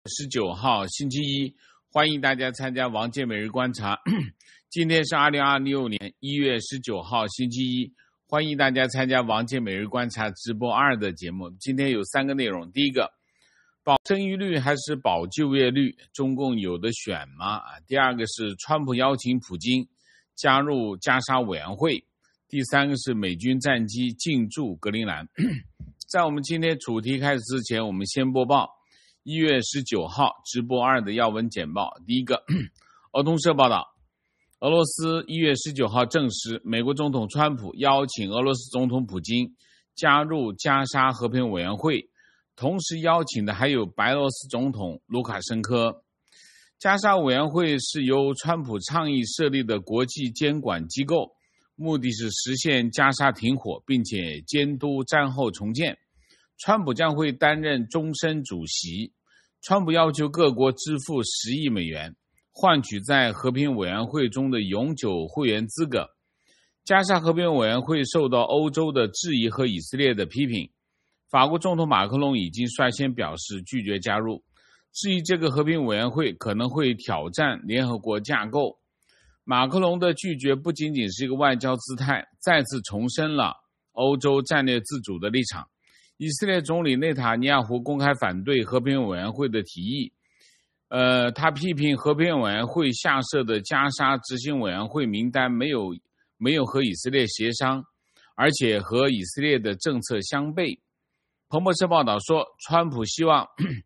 19号星期一，欢迎大家参加王健每日观察。今天是2026年1月19号星期一，欢迎大家参加王健每日观察直播2的节目。今天有3个内容，第一个，保生育率还是保就业率，中共有的选吗？第二个是川普邀请普京加入加沙委员会，第三个是美军战机进驻格陵兰。在我们今天主题开始之前，我们先播报1月19号直播2的要闻简报。第一个，俄通社报道，俄罗斯1月19号证实，美国总统川普邀请俄罗斯总统普京加入加沙和平委员会，同时邀请的还有白俄罗斯总统卢卡申科。加沙委员会是由川普倡议设立的国际监管机构，目的是实现加沙停火，并且监督战后重建。川普将会担任终身主席。川普要求各国支付10亿美元，换取在和平委员会中的永久会员资格。加沙和平委员会受到欧洲的质疑和以色列的批评。法国总统马克龙已经率先表示拒绝加入，质疑这个和平委员会可能会挑战联合国架构。马克龙的拒绝不仅仅是一个外交姿态，再次重申了欧洲战略自主的立场。以色列总理内塔尼亚胡公开反对和平委员会的提议，他批评和平委员会下设的加沙执行委员会名单没有和以色列协商，而且和以色列的政策相悖。彭博社报道说，川普希望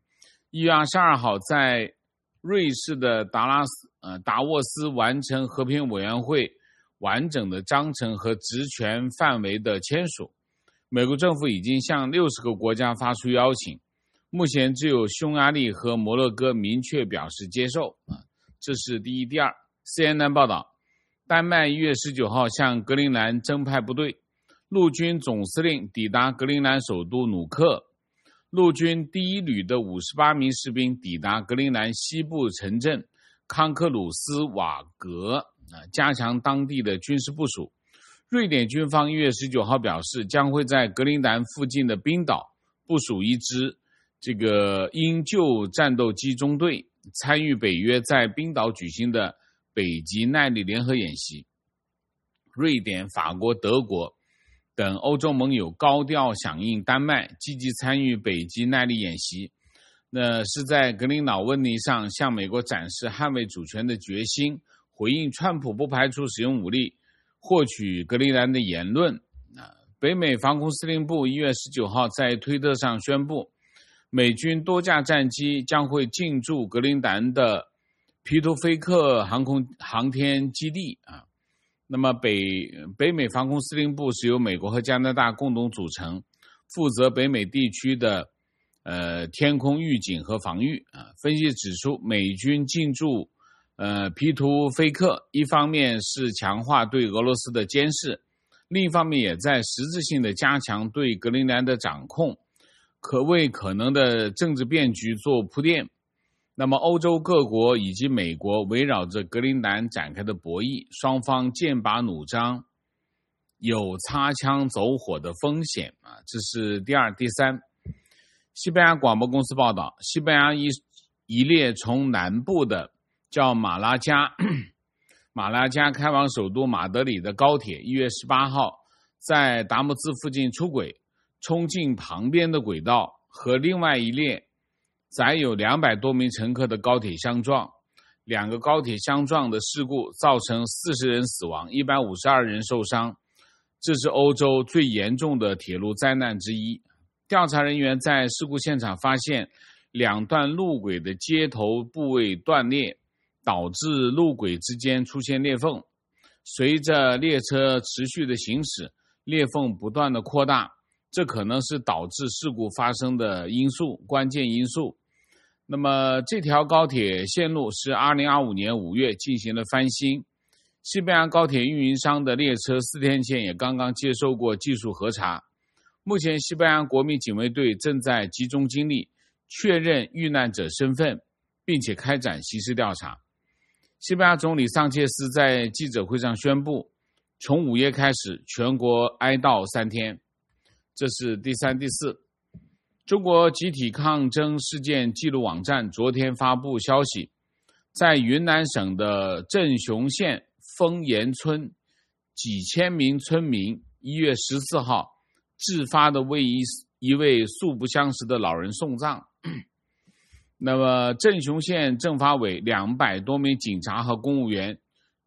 1月22号在瑞士的达沃斯完成和平委员会完整的章程和职权范围的签署。美国政府已经向60个国家发出邀请，目前只有匈牙利和摩洛哥明确表示接受。这是第一。第二， CNN 报道，丹麦1月19号向格陵兰增派部队，陆军总司令抵达格陵兰首都努克，陆军第1旅的58名士兵抵达格陵兰西部城镇康克鲁斯瓦格，加强当地的军事部署。瑞典军方1月19号表示，将会在格陵兰附近的冰岛部署一支鹰救战斗机中队，参与北约在冰岛举行的北极耐力联合演习。瑞典、法国、德国等欧洲盟友高调响应丹麦积极参与北极耐力演习，那是在格陵兰问题上向美国展示捍卫主权的决心，回应川普不排除使用武力获取格陵兰的言论。北美防空司令部1月19号在推特上宣布，美军多架战机将会进驻格陵兰的皮图菲克航天基地。那么北美防空司令部是由美国和加拿大共同组成，负责北美地区的天空预警和防御。分析指出，美军进驻皮图菲克一方面是强化对俄罗斯的监视，另一方面也在实质性的加强对格陵兰的掌控，可为可能的政治变局做铺垫。那么欧洲各国以及美国围绕着格陵兰展开的博弈，双方剑拔弩张，有擦枪走火的风险。这是第二。第三，西班牙广播公司报道，西班牙一列从南部的叫马拉加开往首都马德里的高铁1月18号在达姆兹附近出轨，冲进旁边的轨道，和另外一列载有200多名乘客的高铁相撞。2个高铁相撞的事故造成40人死亡，152人受伤，这是欧洲最严重的铁路灾难之一。调查人员在事故现场发现2段路轨的接头部位断裂，导致路轨之间出现裂缝。随着列车持续的行驶，裂缝不断的扩大，这可能是导致事故发生的关键因素。那么这条高铁线路是2025年5月进行了翻新，西班牙高铁运营商的列车4天前也刚刚接受过技术核查。目前西班牙国民警卫队正在集中精力确认遇难者身份，并且开展刑事调查。西班牙总理桑切斯在记者会上宣布，从午夜开始全国哀悼3天。这是第三。第四， 中国集体抗争事件记录网站昨天发布消息，在云南省的镇雄县丰岩村，几千名村民1月14号自发地为一位素不相识的老人送葬。那么镇雄县政法委200多名警察和公务员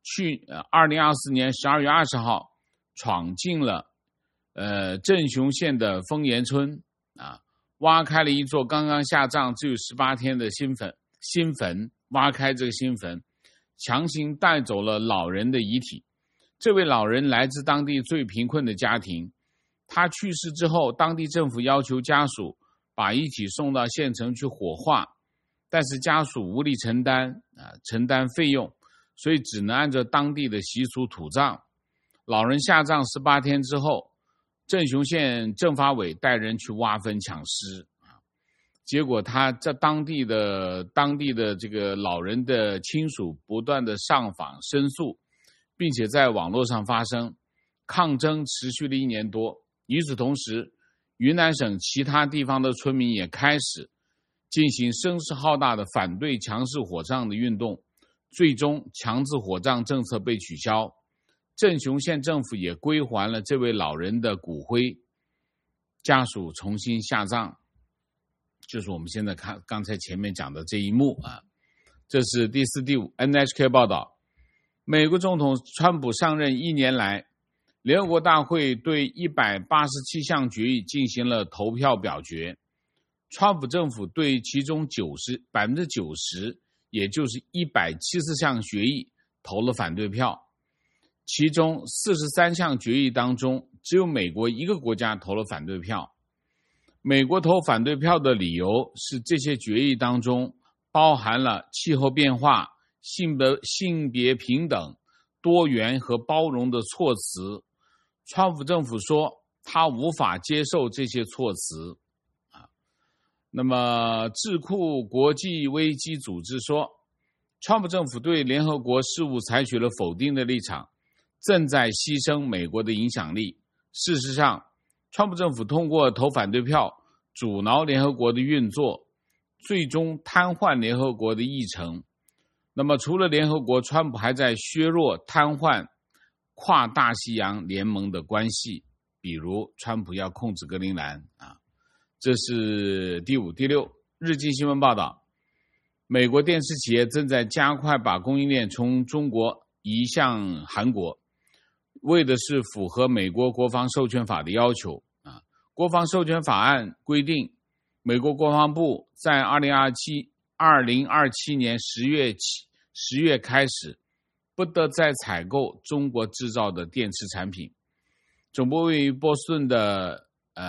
2024年12月20号闯进了镇雄县的丰岩村挖开了一座刚刚下葬只有18天的新坟，挖开这个新坟，强行带走了老人的遗体。这位老人来自当地最贫困的家庭，他去世之后，当地政府要求家属把遗体送到县城去火化，但是家属无力承担费用，所以只能按照当地的习俗土葬。老人下葬18天之后，镇雄县政法委带人去挖坟抢尸，结果他在当地的这个老人的亲属不断的上访申诉，并且在网络上发声，抗争持续了1年多。与此同时，云南省其他地方的村民也开始进行声势浩大的反对强制火葬的运动，最终强制火葬政策被取消。镇雄县政府也归还了这位老人的骨灰，家属重新下葬，就是我们现在看刚才前面讲的这一幕这是第4、第5。NHK 报道，美国总统川普上任1年来，联合国大会对187项决议进行了投票表决，川普政府对其中90%，也就是174项决议投了反对票。其中43项决议当中，只有美国一个国家投了反对票。美国投反对票的理由是这些决议当中包含了气候变化、性别平等、多元和包容的措辞。川普政府说他无法接受这些措辞。那么智库国际危机组织说，川普政府对联合国事务采取了否定的立场，正在牺牲美国的影响力。事实上，川普政府通过投反对票阻挠联合国的运作，最终瘫痪联合国的议程。那么除了联合国，川普还在削弱瘫痪跨大西洋联盟的关系，比如川普要控制格陵兰这是第5、第6。日经新闻报道，美国电视企业正在加快把供应链从中国移向韩国，为的是符合美国国防授权法的要求国防授权法案规定，美国国防部在2027年10月开始，不得再采购中国制造的电池产品。总部位于波士顿的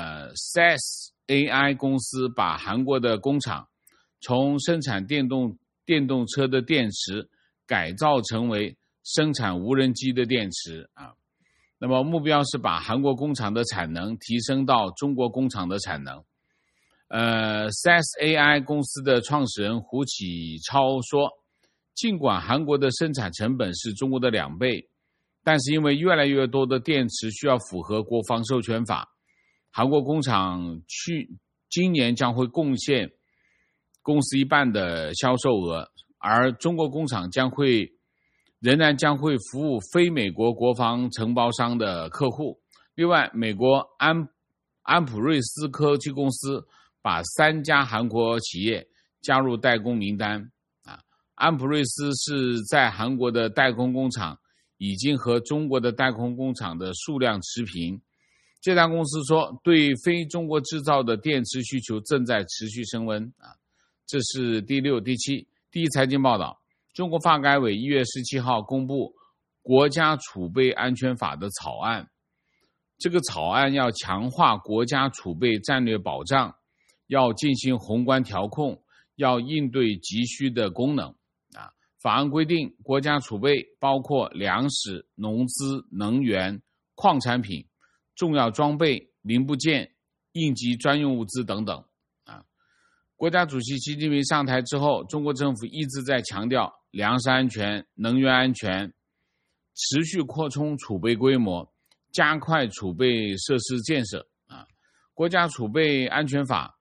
SAS AI 公司把韩国的工厂从生产电动车的电池改造成为生产无人机的电池那么目标是把韩国工厂的产能提升到中国工厂的产能。SAS AI 公司的创始人胡启超说，尽管韩国的生产成本是中国的2倍，但是因为越来越多的电池需要符合国防授权法，韩国工厂今年将会贡献公司1半的销售额，而中国工厂仍然将会服务非美国国防承包商的客户。另外，美国安普瑞斯科技公司把3家韩国企业加入代工名单安普瑞斯是在韩国的代工工厂已经和中国的代工工厂的数量持平。这家公司说，对非中国制造的电池需求正在持续升温这是第6、第7。第1财经报道，中国发改委1月17号公布国家储备安全法的草案，这个草案要强化国家储备战略保障，要进行宏观调控，要应对急需的功能法案规定，国家储备包括粮食、农资、能源、矿产品、重要装备、零部件、应急专用物资等等国家主席习近平上台之后，中国政府一直在强调粮食安全、能源安全，持续扩充储备规模，加快储备设施建设国家储备安全法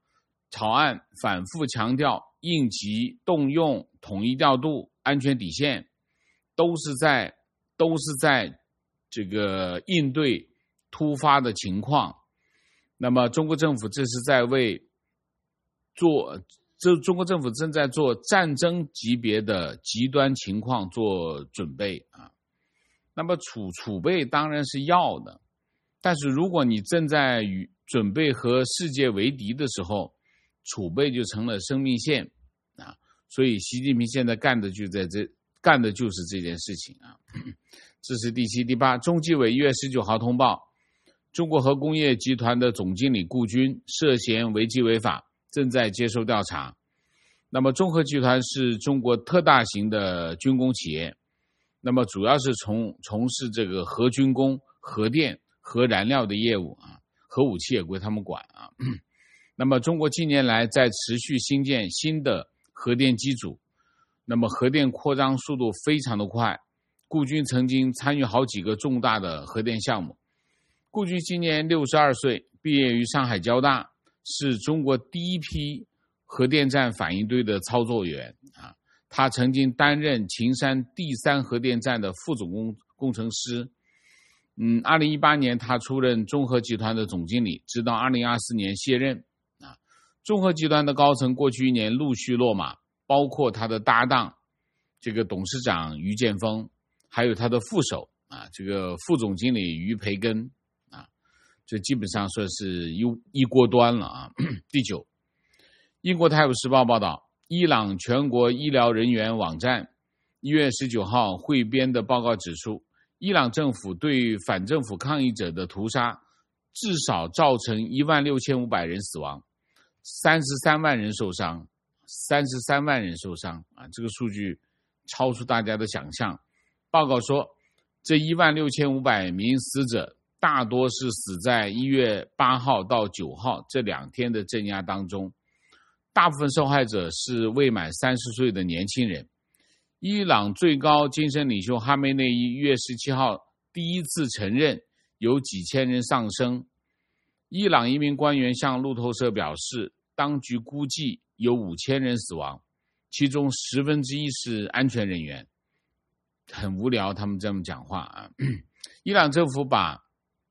草案反复强调应急动用、统一调度、安全底线，都是在这个应对突发的情况。那么中国政府这是在中国政府正在做战争级别的极端情况做准备啊。那么储备当然是要的，但是如果你正在准备和世界为敌的时候，储备就成了生命线啊。所以习近平现在干的就是这件事情啊。这是第7、第8。中纪委1月19号通报，中国核工业集团的总经理顾军涉嫌违纪违法，正在接受调查。那么中核集团是中国特大型的军工企业，那么主要是从事这个核军工、核电、核燃料的业务啊，核武器也归他们管啊。那么中国近年来在持续新建新的核电机组，那么核电扩张速度非常的快。顾军曾经参与好几个重大的核电项目。顾军今年62岁，毕业于上海交大，是中国第一批核电站反应堆的操作员啊。他曾经担任秦山第3核电站的副总工程师。2018年他出任中核集团的总经理，直到2024年卸任啊。中核集团的高层过去1年陆续落马，包括他的搭档这个董事长于建锋，还有他的副手啊，这个副总经理于培根啊，这基本上算是一锅端了啊。第9，英国《泰晤士报》报道，伊朗全国医疗人员网站1月19号汇编的报告指出，伊朗政府对反政府抗议者的屠杀至少造成16500人死亡，33万人受伤，33万人受伤啊，这个数据超出大家的想象。报告说，这16500名死者大多是死在1月8号到9号这2天的镇压当中，大部分受害者是未满30岁的年轻人。伊朗最高精神领袖哈梅内伊1月17号第一次承认有几千人丧生。伊朗一名官员向路透社表示，当局估计有5000人死亡，其中1/10是安全人员。很无聊，他们这么讲话啊。伊朗政府把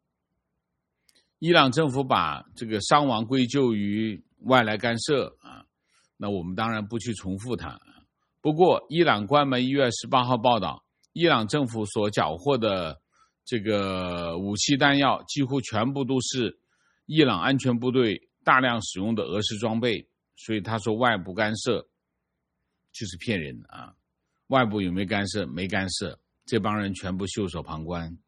这个伤亡归咎于外来干涉啊，那我们当然不去重复它。不过，伊朗官媒1月18号报道，伊朗政府所缴获的这个武器弹药几乎全部都是伊朗安全部队大量使用的俄式装备，所以他说外部干涉就是骗人的啊。外部有没有干涉？没干涉，这帮人全部袖手旁观。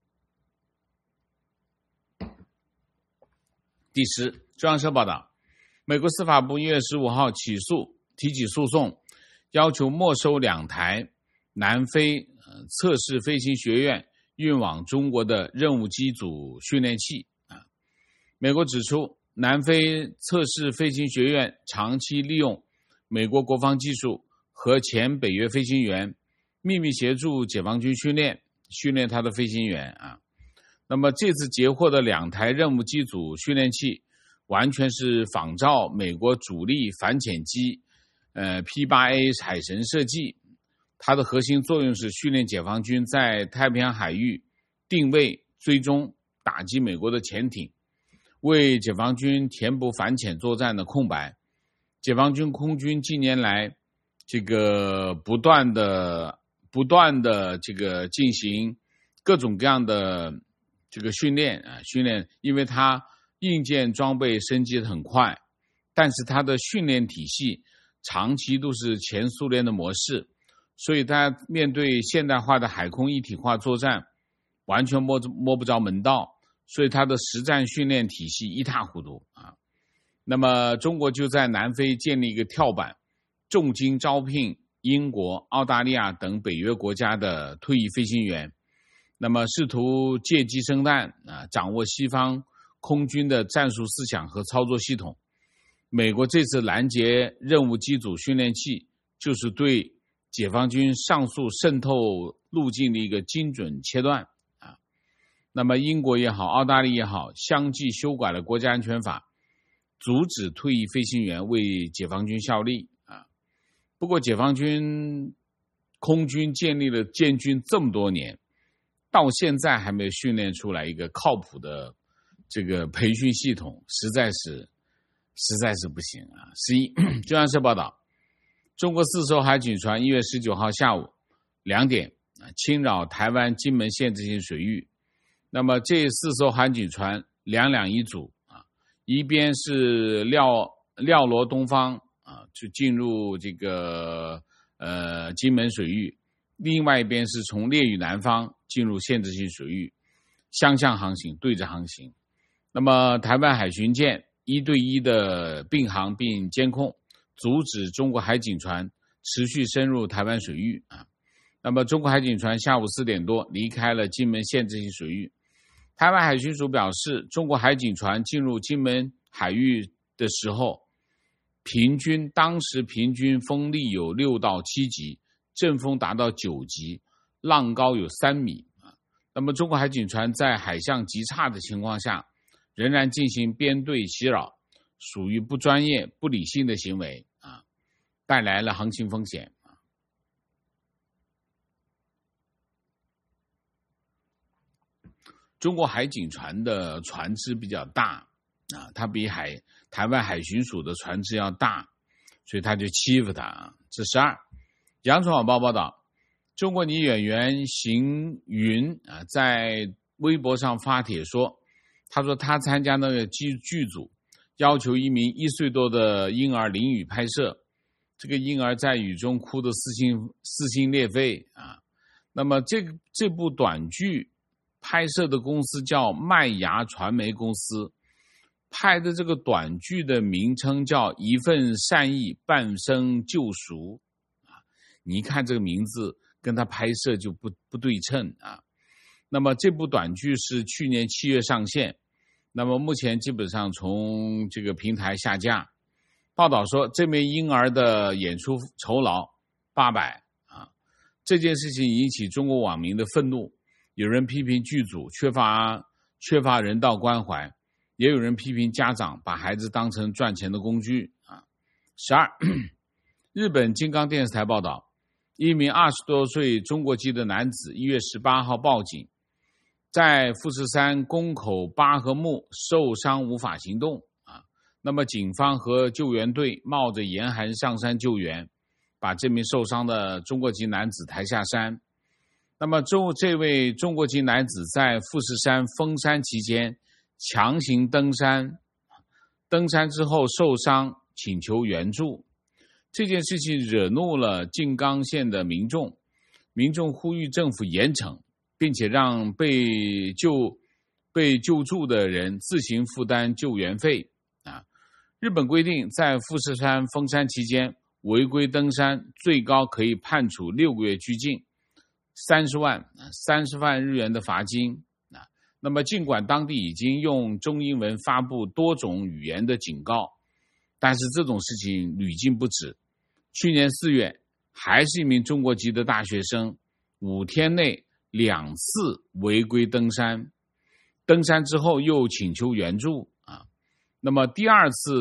第10，中央社报道，美国司法部1月15号提起诉讼，要求没收2台南非测试飞行学院运往中国的任务机组训练器啊。美国指出，南非测试飞行学院长期利用美国国防技术和前北约飞行员秘密协助解放军训练他的飞行员啊。那么这次截获的2台任务机组训练器完全是仿照美国主力反潜机P-8A 海神设计，它的核心作用是训练解放军在太平洋海域定位、追踪、打击美国的潜艇，为解放军填补反潜作战的空白。解放军空军近年来这个不断的这个进行各种各样的这个训练，因为它硬件装备升级得很快，但是它的训练体系长期都是前苏联的模式，所以它面对现代化的海空一体化作战完全摸不着门道，所以它的实战训练体系一塌糊涂啊。那么中国就在南非建立一个跳板，重金招聘英国、澳大利亚等北约国家的退役飞行员，那么试图借机生弹啊，掌握西方空军的战术思想和操作系统。美国这次拦截任务机组训练器，就是对解放军上述渗透路径的一个精准切断啊。那么英国也好，澳大利亚也好，相继修改了国家安全法， 阻止退役飞行员为解放军效力啊。不过解放军空军建军这么多年，到现在还没有训练出来一个靠谱的这个培训系统，实在是不行啊。中央社报道，中国4艘海警船1月19号下午2点侵扰台湾金门限制性水域。那么这4艘海警船两两一组啊，一边是廖罗东方啊，就进入这个金门水域，另外一边是从烈屿南方进入限制性水域，相向航行，对着航行。那么台湾海巡舰1对1的并航并监控，阻止中国海警船持续深入台湾水域啊。那么中国海警船下午4点多离开了金门限制性水域。台湾海巡署表示，中国海警船进入金门海域的时候，当时平均风力有6到7级，阵风达到9级，浪高有3米。那么中国海警船在海象极差的情况下，仍然进行编队袭扰，属于不专业、不理性的行为啊，带来了航行风险。中国海警船的船只比较大啊，它比台湾海巡署的船只要大，所以他就欺负它啊。这12，羊城晚报报道，中国女演员邢云啊在微博上发帖说，他说他参加那个剧组，要求一名1岁多的婴儿淋雨拍摄，这个婴儿在雨中哭得撕心裂肺啊。那么这部短剧拍摄的公司叫麦芽传媒公司，拍的这个短剧的名称叫一份善意半生救赎啊。你一看这个名字跟他拍摄就不对称啊。那么这部短剧是去年7月上线，那么目前基本上从这个平台下架。报道说这名婴儿的演出酬劳800啊。这件事情引起中国网民的愤怒，有人批评剧组缺乏人道关怀，也有人批评家长把孩子当成赚钱的工具啊。12，日本金刚电视台报道，一名20多岁中国籍的男子1月18号报警，在富士山宫口八合目受伤无法行动啊。那么警方和救援队冒着严寒上山救援，把这名受伤的中国籍男子抬下山。那么这位中国籍男子在富士山封山期间强行登山之后受伤，请求援助。这件事情惹怒了静冈县的民众呼吁政府严惩，并且让被救助的人自行负担救援费啊。日本规定，在富士山封山期间违规登山，最高可以判处6个月拘禁，30万日元的罚金啊。那么尽管当地已经用中英文发布多种语言的警告，但是这种事情屡禁不止。去年4月，还是一名中国籍的大学生5天内2次违规登山之后又请求援助啊。那么第二次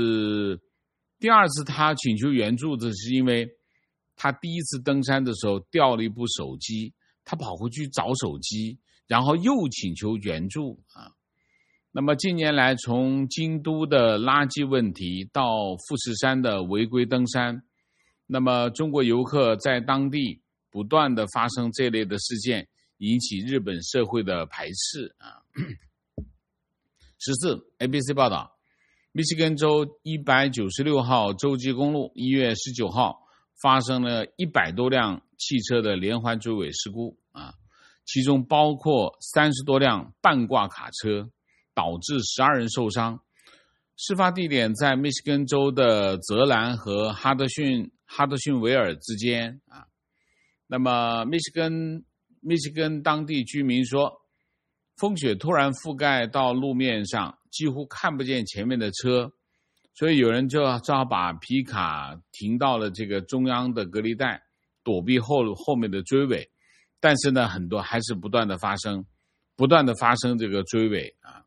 他请求援助的是因为他第一次登山的时候掉了一部手机，他跑回去找手机，然后又请求援助啊。那么近年来，从京都的垃圾问题到富士山的违规登山，那么中国游客在当地不断的发生这类的事件，引起日本社会的排斥啊。14 ABC 报道，密西根州196号洲际公路1月19号发生了100多辆汽车的连环追尾事故啊，其中包括30多辆半挂卡车，导致12人受伤。事发地点在密西根州的泽兰和哈德逊维尔之间啊。那么密西根当地居民说，风雪突然覆盖到路面上，几乎看不见前面的车，所以有人就只好把皮卡停到了这个中央的隔离带，躲避后面的追尾。但是呢，很多还是不断的发生这个追尾啊。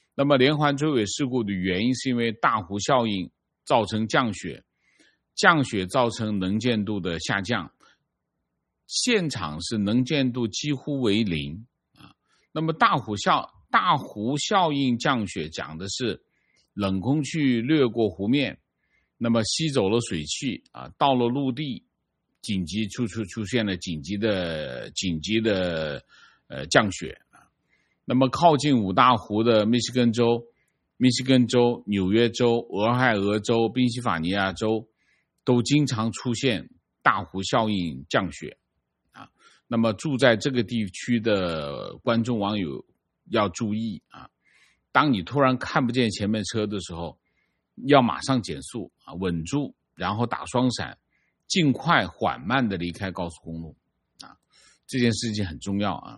那么连环追尾事故的原因是因为大湖效应造成降雪，降雪造成能见度的下降，现场是能见度几乎为零啊。那么大湖效应降雪讲的是冷空气掠过湖面，那么吸走了水汽啊，到了陆地，出现了紧急的降雪啊。那么靠近五大湖的密西根州、纽约州、俄亥俄州、宾夕法尼亚州都经常出现大湖效应降雪啊。那么住在这个地区的观众网友要注意啊，当你突然看不见前面车的时候，要马上减速啊，稳住，然后打双闪，尽快缓慢的离开高速公路啊，这件事情很重要啊。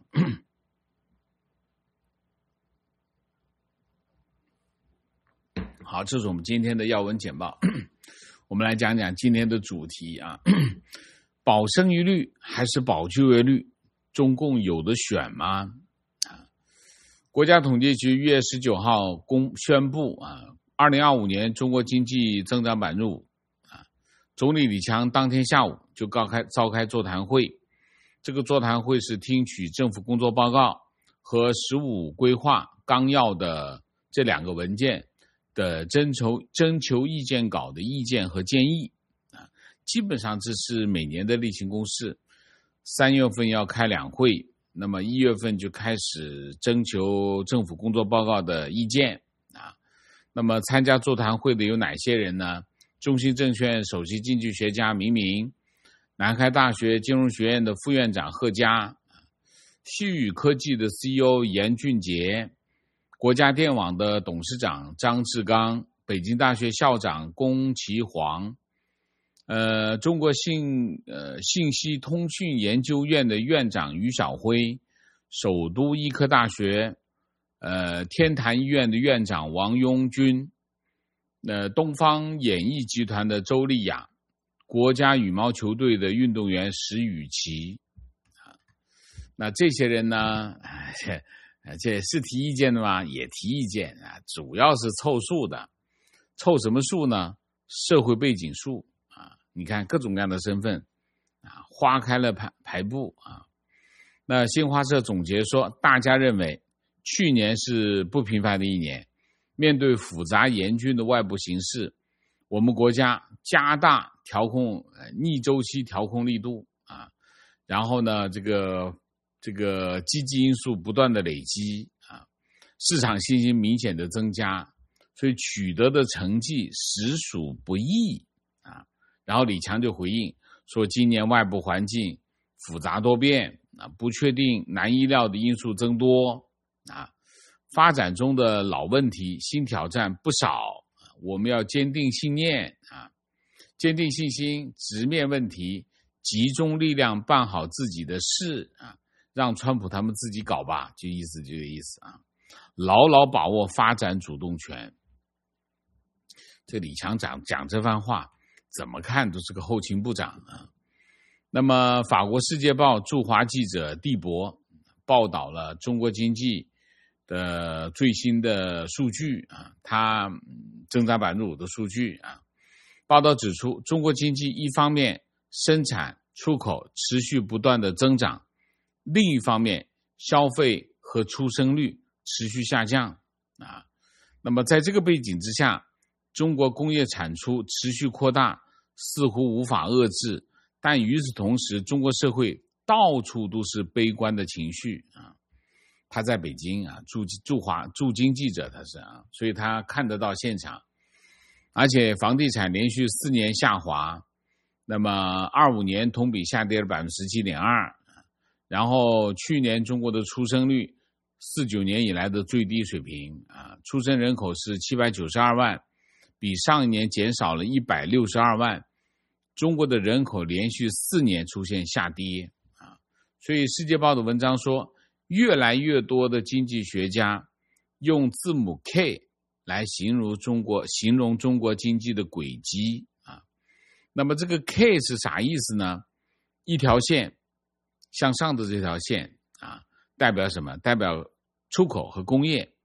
好，这是我们今天的要闻简报。我们来讲讲今天的主题啊，保生育率还是保就业率，中共有的选吗？国家统计局1月19号宣布啊，2025年中国经济增长5%啊。总理李强当天下午就召开座谈会，这个座谈会是听取政府工作报告和15规划纲要的这2个文件的征求意见稿的意见和建议啊。基本上这是每年的例行公事，3月份要开2会。那么1月份就开始征求政府工作报告的意见啊。那么参加座谈会的有哪些人呢？中信证券首席经济学家明明，南开大学金融学院的副院长贺佳，西宇科技的 CEO 严俊杰，国家电网的董事长张志刚，北京大学校长龚其煌，中国信息通讯研究院的院长于晓辉，首都医科大学天坛医院的院长王庸军，东方演艺集团的周丽雅，国家羽毛球队的运动员石宇奇。那这些人呢，这是提意见的吗？也提意见啊，主要是凑数的。凑什么数呢？社会背景数。你看各种各样的身份啊，花开了排布啊。那新华社总结说，大家认为去年是不平凡的一年，面对复杂严峻的外部形势，我们国家加大调控逆周期调控力度啊，然后呢，这个积极因素不断的累积啊，市场信心明显的增加，所以取得的成绩实属不易啊。然后李强就回应说，今年外部环境复杂多变啊，不确定难意料的因素增多啊，发展中的老问题新挑战不少，我们要坚定信念啊，坚定信心，直面问题，集中力量办好自己的事啊，让川普他们自己搞吧，这个意思啊，牢牢把握发展主动权。这李强讲这番话怎么看都是个后勤部长啊。那么法国《世界报》驻华记者蒂博报道了中国经济的最新的数据啊，它增长5%的数据啊。报道指出，中国经济一方面生产出口持续不断的增长，另一方面消费和出生率持续下降啊。那么在这个背景之下，中国工业产出持续扩大，似乎无法遏制，但与此同时，中国社会到处都是悲观的情绪啊。他在北京啊，驻京记者他是啊，所以他看得到现场，而且房地产连续4年下滑，那么25年同比下跌了 17.2%， 然后去年中国的出生率49年以来的最低水平啊，出生人口是792万，比上一年减少了162万，中国的人口连续4年出现下跌啊，所以《世界报》的文章说，越来越多的经济学家用字母 K 来形容中国经济的轨迹啊。那么这个 K 是啥意思呢？一条线向上的这条线啊，代表什么？代表出口和工业啊，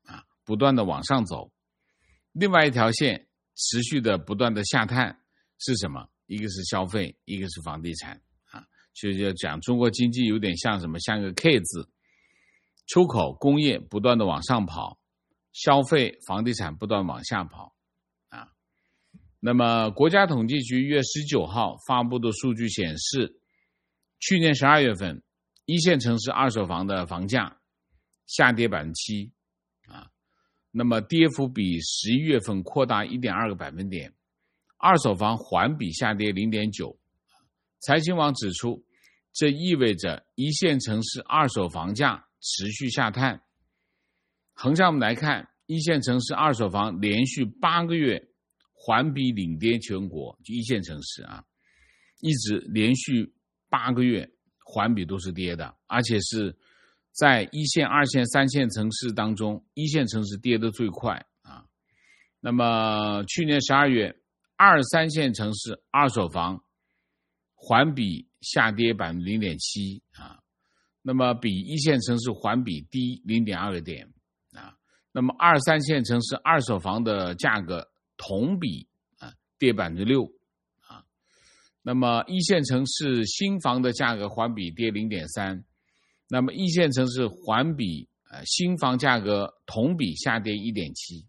不断的往上走，另外一条线持续的不断的下探是什么？一个是消费，一个是房地产啊。就讲中国经济有点像什么？像个 K 字，出口工业不断的往上跑，消费房地产不断往下跑啊。那么国家统计局1月19号发布的数据显示，去年12月份一线城市二手房的房价下跌 7%啊，那么跌幅比11月份扩大 1.2个百分点，二手房环比下跌 0.9%。财新网指出，这意味着一线城市二手房价持续下探。横向我们来看，一线城市二手房连续8个月环比领跌全国，就一线城市啊，一直连续8个月环比都是跌的，而且是在一线、二线、三线城市当中，一线城市跌得最快啊。那么去年12月，2、3线城市二手房环比下跌 0.7% 啊，那么比一线城市环比低 0.2个点啊。那么2、3线城市二手房的价格同比跌 6%啊。那么一线城市新房的价格环比跌 0.3%， 那么一线城市环比新房价格同比下跌 1.7%。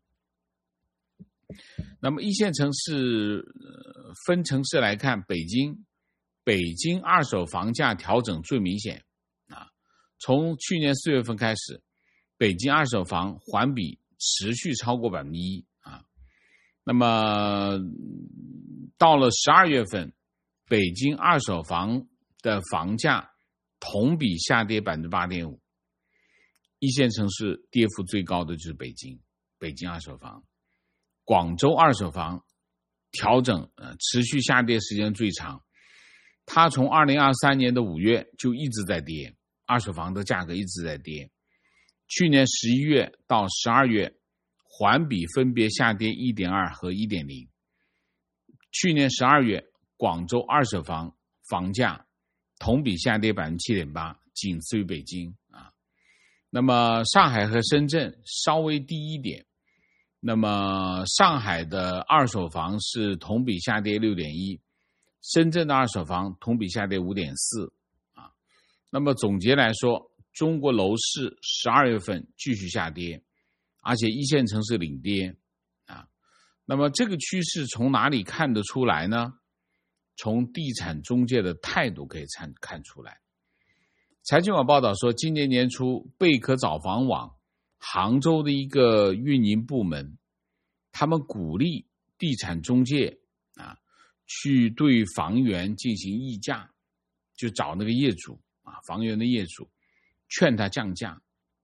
那么一线城市分城市来看，北京二手房价调整最明显啊，从去年4月份开始，北京二手房环比持续超过 1% 啊。那么到了12月份，北京二手房的房价同比下跌 8.5%， 一线城市跌幅最高的就是北京二手房。广州二手房调整持续下跌时间最长，它从2023年的5月就一直在跌，二手房的价格一直在跌。去年11月到12月环比分别下跌 1.2 和 1.0。 去年12月广州二手房房价同比下跌 7.8%， 仅次于北京啊。那么上海和深圳稍微低一点，那么上海的二手房是同比下跌 6.1%， 深圳的二手房同比下跌 5.4% 啊。那么总结来说，中国楼市12月份继续下跌，而且一线城市领跌啊。那么这个趋势从哪里看得出来呢？从地产中介的态度可以看出来。财经网报道说，今年年初，贝壳找房网杭州的一个运营部门，他们鼓励地产中介去对房源进行议价，就找那个业主房源的业主，劝他降价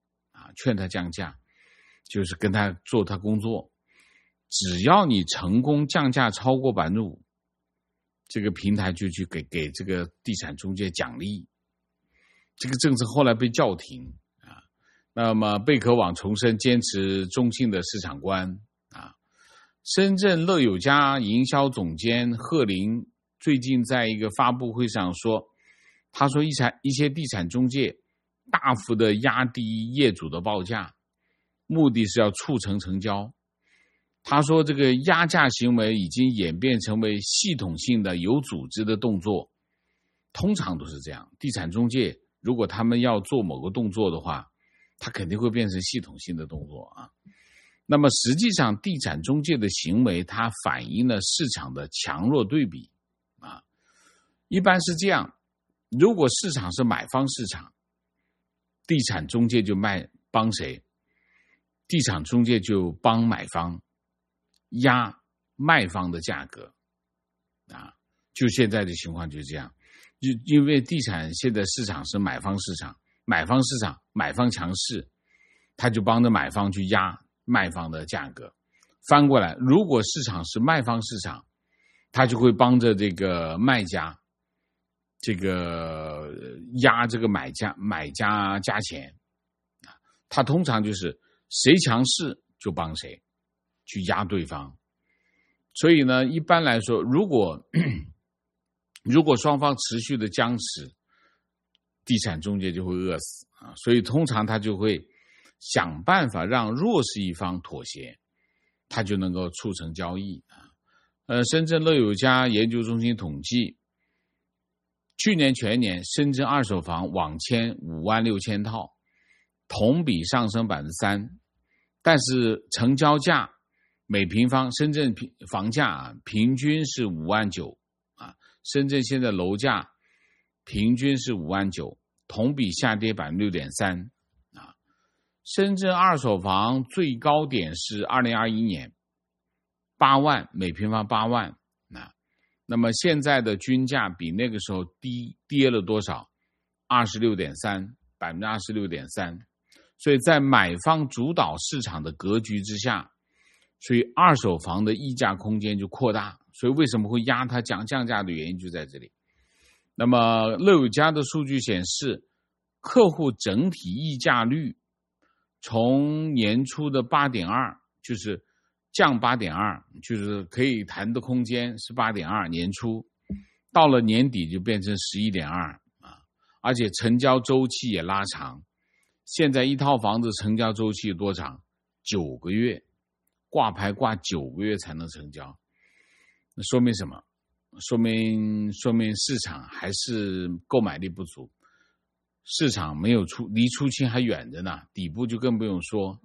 就是跟他做他工作，只要你成功降价超过 5%， 这个平台就去给这个地产中介奖励。这个政策后来被叫停啊。那么贝壳网重申坚持中性的市场观啊。深圳乐友家营销总监贺林最近在一个发布会上说，他说一些地产中介大幅的压低业主的报价，目的是要促成成交。他说这个压价行为已经演变成为系统性的有组织的动作，通常都是这样。地产中介如果他们要做某个动作的话，它肯定会变成系统性的动作啊。那么实际上地产中介的行为，它反映了市场的强弱对比啊。一般是这样，如果市场是买方市场，地产中介就帮谁？地产中介就帮买方压卖方的价格啊。就现在的情况就是这样，因为地产现在市场是买方市场，买方强势，他就帮着买方去压卖方的价格。翻过来，如果市场是卖方市场，他就会帮着这个卖家这个压这个买家加钱。他通常就是谁强势就帮谁去压对方。所以呢，一般来说，如果双方持续的僵持，地产中介就会饿死啊。所以通常他就会想办法让弱势一方妥协，它就能够促成交易深圳乐友家研究中心统计，去年全年深圳二手房网签56000套，同比上升 3%， 但是成交价每平方深圳房价平均是59000深圳现在楼价平均是59000，同比下跌 6.3%深圳二手房最高点是2021年8万，每平方8万那么现在的均价比那个时候跌了多少 26.3%， 所以在买方主导市场的格局之下，所以二手房的溢价空间就扩大，所以为什么会压它降价的原因就在这里。那么乐友家的数据显示，客户整体溢价率从年初的 8.2 就是降 8.2， 就是可以谈的空间是 8.2， 年初到了年底就变成 11.2 而且成交周期也拉长，现在一套房子成交周期有多长？9个月，挂牌挂9个月才能成交。那说明什么？说明市场还是购买力不足，市场没有离出清还远着呢，底部就更不用说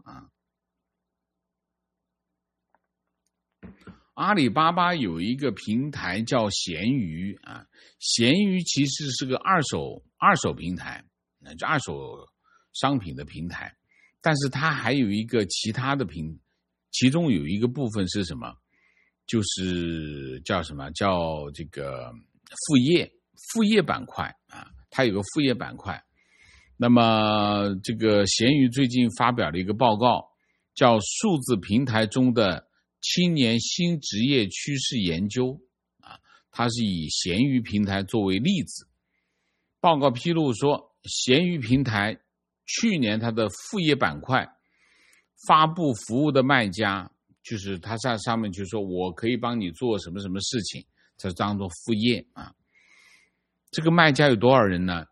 阿里巴巴有一个平台叫闲鱼闲鱼其实是个二手平台，就二手商品的平台，但是它还有一个其他的其中有一个部分是什么？就是叫什么？叫这个副业板块它有个副业板块。那么这个闲鱼最近发表了一个报告，叫数字平台中的青年新职业趋势研究它是以闲鱼平台作为例子。报告披露说，闲鱼平台去年它的副业板块发布服务的卖家，就是它在上面就说我可以帮你做什么什么事情，这当做副业这个卖家有多少人呢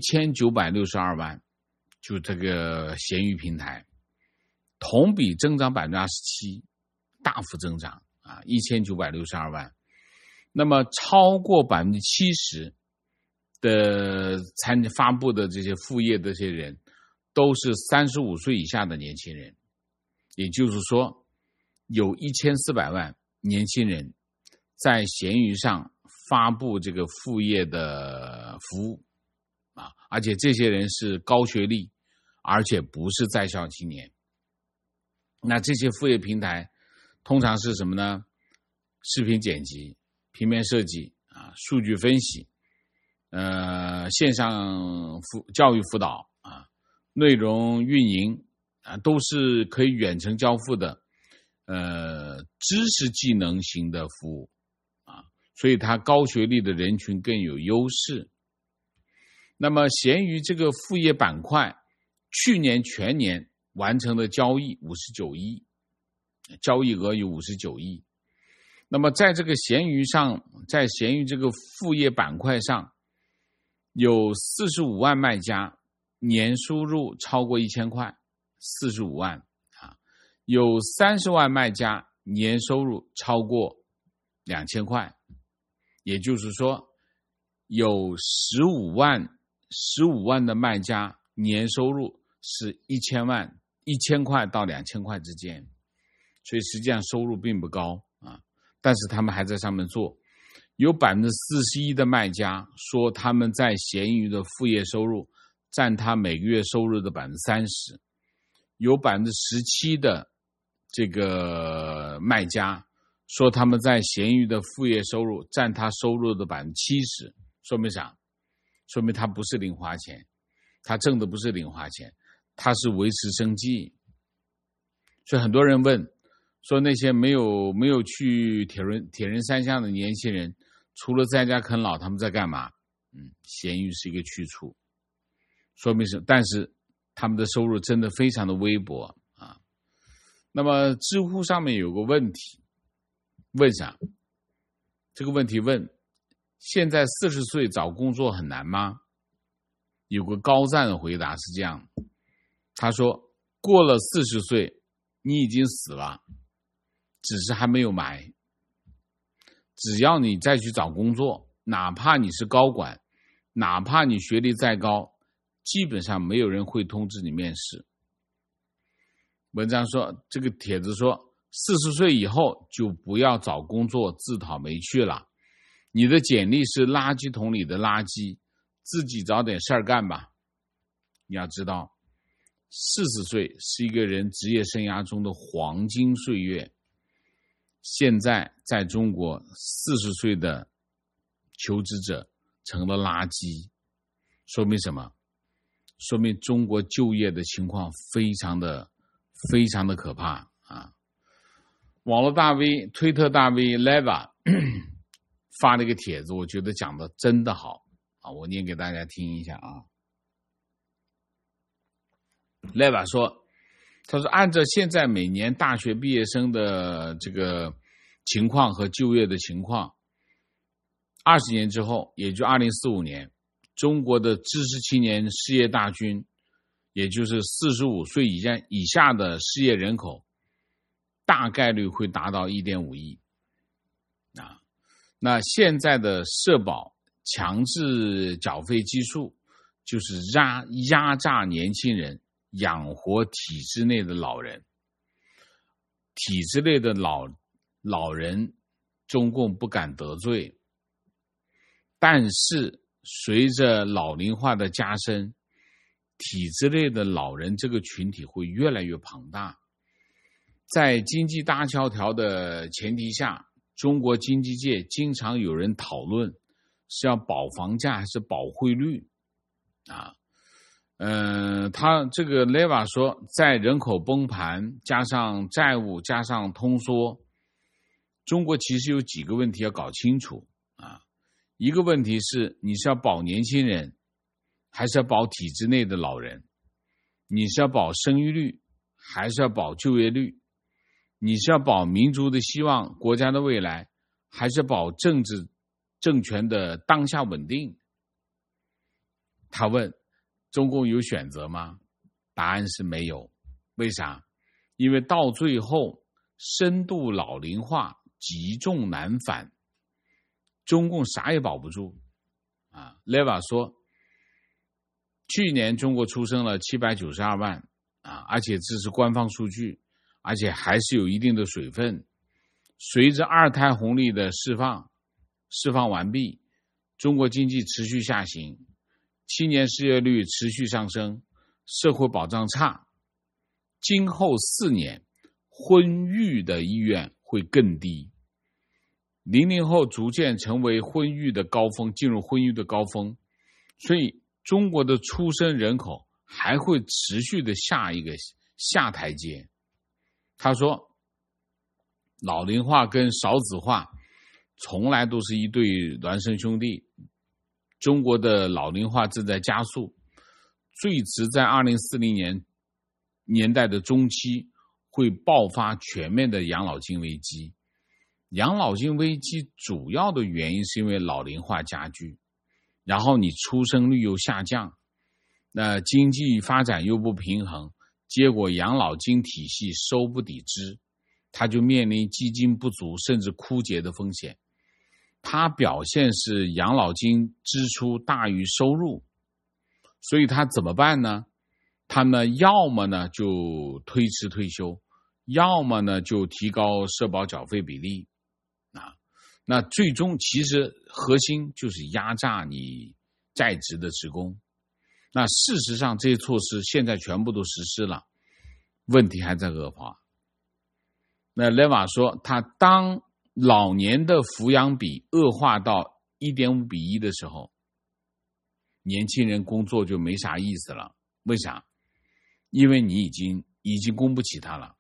？1962万，就这个闲鱼平台同比增长 27%， 大幅增长1962万。那么超过 70% 的发布的这些副业的这些人都是35岁以下的年轻人，也就是说有1400万年轻人在闲鱼上发布这个副业的服务而且这些人是高学历，而且不是在校青年。那这些副业平台通常是什么呢？视频剪辑、平面设计数据分析线上教育辅导内容运营都是可以远程交付的知识技能型的服务所以它高学历的人群更有优势。那么闲鱼这个副业板块去年全年完成的交易59亿，交易额有59亿。那么在这个闲鱼上，在闲鱼这个副业板块上，有45万卖家，年收入超过1000块，45万有30万卖家，年收入超过2000块，也就是说有15万的卖家，年收入是1000块到2000块之间，所以实际上收入并不高但是他们还在上面做。有 41% 的卖家说他们在闲鱼的副业收入占他每个月收入的 30%， 有 17% 的这个卖家说他们在闲鱼的副业收入占他收入的 70%， 说明啥？说明他不是零花钱，他挣的不是零花钱，他是维持生计。所以很多人问说，那些没有去铁人三项的年轻人，除了在家啃老，他们在干嘛？闲鱼是一个去处，说明是，但是他们的收入真的非常的微薄那么知乎上面有个问题，问啥？这个问题问：现在40岁找工作很难吗？有个高赞的回答是这样，他说过了40岁，你已经死了，只是还没有埋。只要你再去找工作，哪怕你是高管，哪怕你学历再高，基本上没有人会通知你面试。文章说，这个帖子说，40岁以后就不要找工作自讨没趣了。你的简历是垃圾桶里的垃圾，自己找点事儿干吧。你要知道，40岁是一个人职业生涯中的黄金岁月。现在在中国，40岁的求职者成了垃圾，说明什么？说明中国就业的情况非常的可怕啊！网络大 V、推特大 V Leva 发了一个帖子，我觉得讲的真的好啊，我念给大家听一下啊。Leva 说，他说按照现在每年大学毕业生的这个情况和就业的情况，20年之后，也就2045年，中国的知识青年失业大军，也就是45岁以下的失业人口，大概率会达到 1.5 亿啊。那现在的社保强制缴费基数，就是压榨年轻人，养活体制内的老人。体制内的老人，中共不敢得罪，但是随着老龄化的加深，体制内的老人这个群体会越来越庞大。在经济大萧条的前提下，中国经济界经常有人讨论是要保房价还是保汇率啊。他这个 Leva 说，在人口崩盘加上债务加上通缩，中国其实有几个问题要搞清楚啊。一个问题是，你是要保年轻人还是要保体制内的老人？你是要保生育率还是要保就业率？你是要保民族的希望、国家的未来，还是保政权的当下稳定？他问，中共有选择吗？答案是没有。为啥？因为到最后，深度老龄化积重难返，中共啥也保不住啊。Leva 说，去年中国出生了792万啊，而且这是官方数据，而且还是有一定的水分。随着二胎红利的释放完毕，中国经济持续下行，青年失业率持续上升，社会保障差，今后4年婚育的意愿会更低。00后逐渐成为婚育的高峰，进入婚育的高峰，所以中国的出生人口还会持续的下台阶。他说，老龄化跟少子化从来都是一对孪生兄弟，中国的老龄化正在加速，最迟在2040年代的中期会爆发全面的养老金危机。养老金危机主要的原因是因为老龄化加剧，然后你出生率又下降，那经济发展又不平衡，结果养老金体系收不抵支，它就面临基金不足甚至枯竭的风险。它表现是养老金支出大于收入，所以它怎么办呢？他们要么呢就推迟退休，要么呢就提高社保缴费比例啊。那最终其实核心就是压榨你在职的职工。那事实上这些措施现在全部都实施了，问题还在恶化。那雷瓦说，他当老年的抚养比恶化到 1.5 比1的时候，年轻人工作就没啥意思了。为啥？因为你已经供不起他了。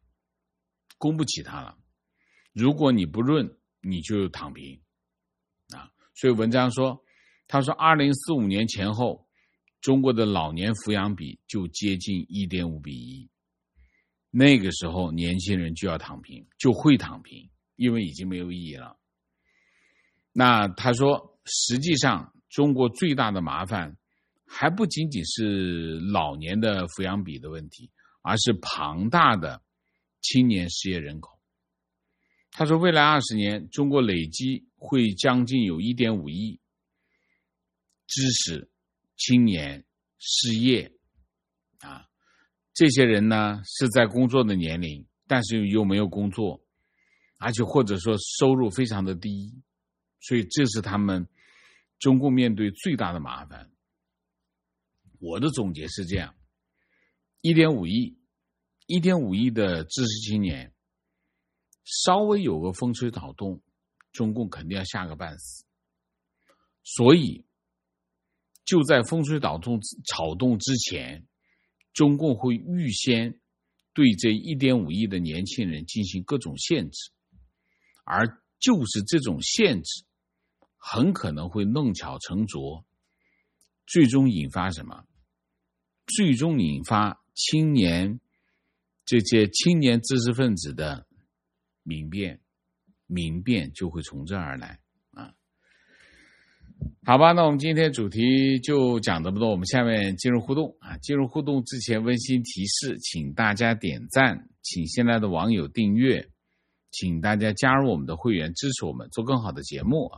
如果你不润，你就躺平啊。所以文章说，他说2045年前后，中国的老年抚养比就接近 1.5 比1，那个时候年轻人就要躺平，就会躺平，因为已经没有意义了。那他说，实际上中国最大的麻烦还不仅仅是老年的抚养比的问题， 而是庞大的青年失业人口。他说未来20年中国累计会将近有 1.5 亿知识青年失业这些人呢是在工作的年龄，但是又没有工作，而且或者说收入非常的低，所以这是他们中共面对最大的麻烦。我的总结是这样，1.5亿的知识青年，稍微有个风吹草动，中共肯定要吓个半死。所以就在风吹草动之前，中共会预先对这 1.5 亿的年轻人进行各种限制，而就是这种限制很可能会弄巧成拙，最终引发什么？最终引发这些青年知识分子的民变就会从这儿而来好吧，那我们今天主题就讲这么多，我们下面进入互动进入互动之前温馨提示，请大家点赞，请新来的网友订阅，请大家加入我们的会员，支持我们做更好的节目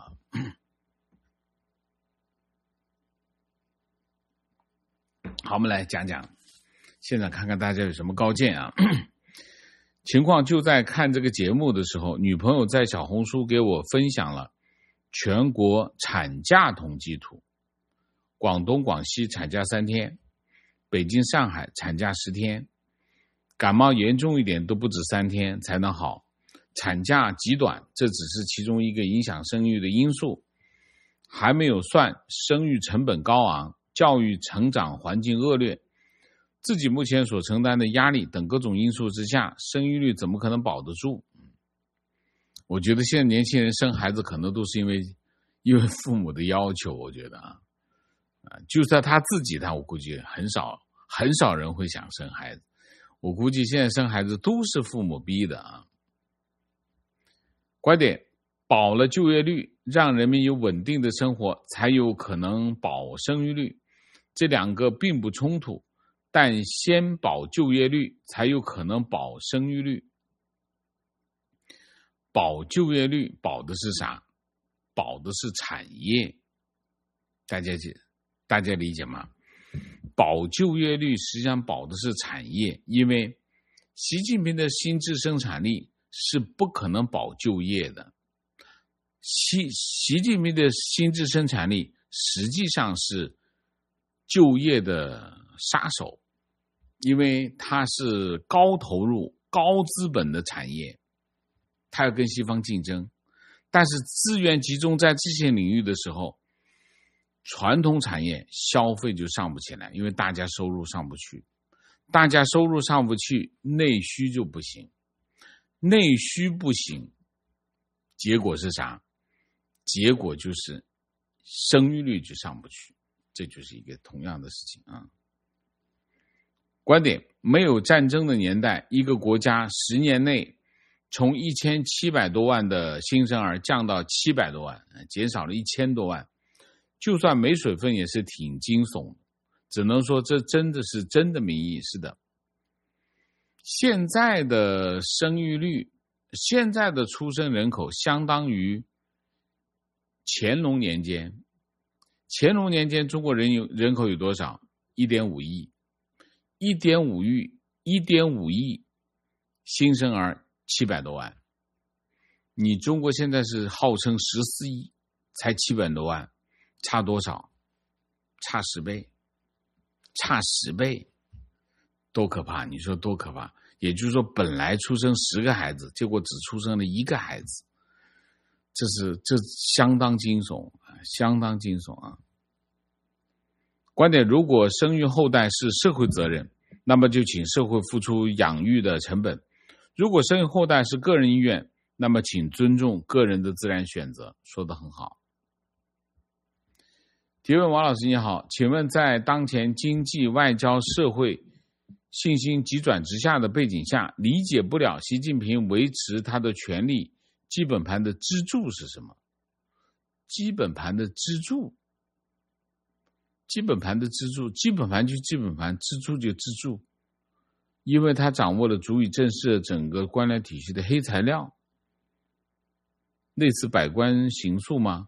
好，我们来讲讲，现在看看大家有什么高见情况就在看这个节目的时候，女朋友在小红书给我分享了全国产假统计图，广东、广西产假3天，北京、上海产假10天，感冒严重一点都不止3天才能好，产假极短，这只是其中一个影响生育的因素，还没有算生育成本高昂、教育成长环境恶劣，自己目前所承担的压力等各种因素之下，生育率怎么可能保得住？我觉得现在年轻人生孩子可能都是因为父母的要求，我觉得就算他自己，我估计很少人会想生孩子。我估计现在生孩子都是父母逼的观点，保了就业率，让人民有稳定的生活，才有可能保生育率。这两个并不冲突，但先保就业率，才有可能保生育率。保就业率保的是啥？保的是产业。大家理解吗？保就业率实际上保的是产业，因为习近平的新质生产力是不可能保就业的。习近平的新质生产力实际上是就业的杀手，因为它是高投入、高资本的产业，它要跟西方竞争，但是资源集中在这些领域的时候，传统产业消费就上不起来，因为大家收入上不去，内需就不行，内需不行，结果是啥？结果就是生育率就上不去，这就是一个同样的事情观点，没有战争的年代，一个国家10年内从1700多万的新生儿降到700多万，减少了1000多万，就算没水分也是挺惊悚的，只能说这真的是真的民意。是的，现在的生育率，现在的出生人口相当于乾隆年间。乾隆年间中国人口有多少？ 1.5 亿。1.5亿新生儿700多万，你中国现在是号称14亿，才700多万，差多少？差10倍，多可怕！你说多可怕？也就是说，本来出生10个孩子，结果只出生了1个孩子，这相当惊悚观点，如果生育后代是社会责任，那么就请社会付出养育的成本；如果生育后代是个人意愿，那么请尊重个人的自然选择。说得很好。提问：王老师你好，请问在当前经济、外交、社会信心急转直下的背景下，理解不了习近平维持他的权力基本盘的支柱是什么？基本盘的支柱就基本盘，支柱就支柱。 因为他掌握了足以震慑整个官僚体系的黑材料，类似百官行诉吗？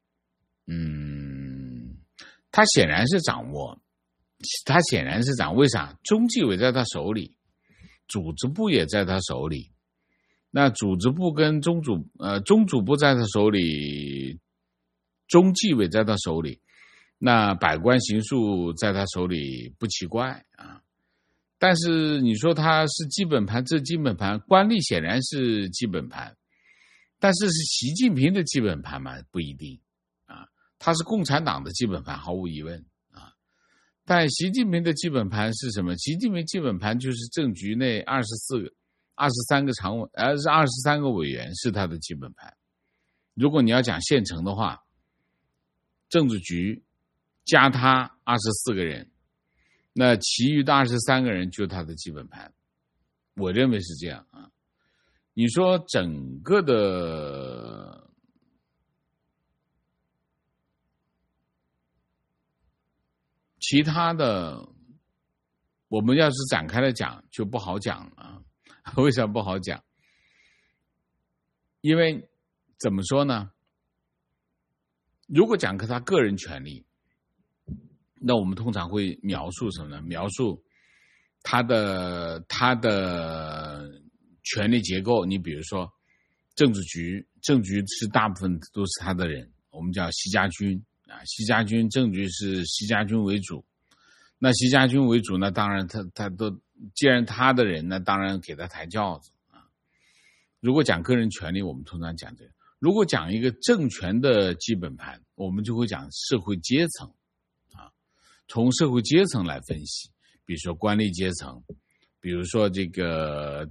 他显然是掌握，为啥？中纪委在他手里，组织部也在他手里，那组织部跟中组部在他手里，中纪委在他手里，那百官行诉在他手里不奇怪啊。但是你说他是基本盘，这基本盘官吏显然是基本盘，但是习近平的基本盘嘛，不一定啊。他是共产党的基本盘，毫无疑问啊。但习近平的基本盘是什么？习近平基本盘就是政局内23个委员是他的基本盘。如果你要讲县城的话，政治局加他24个人，那其余的23个人就是他的基本盘。我认为是这样啊。你说整个的其他的，我们要是展开来讲就不好讲啊。为什么不好讲？因为怎么说呢？如果讲他个人权利，那我们通常会描述什么呢？描述他的权力结构。你比如说政治局是大部分都是他的人，我们叫习家军啊，习家军政局是习家军为主。那习家军为主呢，当然他都既然他的人呢，当然给他抬轿子啊。如果讲个人权利，我们通常讲这个；如果讲一个政权的基本盘，我们就会讲社会阶层啊，从社会阶层来分析，比如说官吏阶层，比如说这个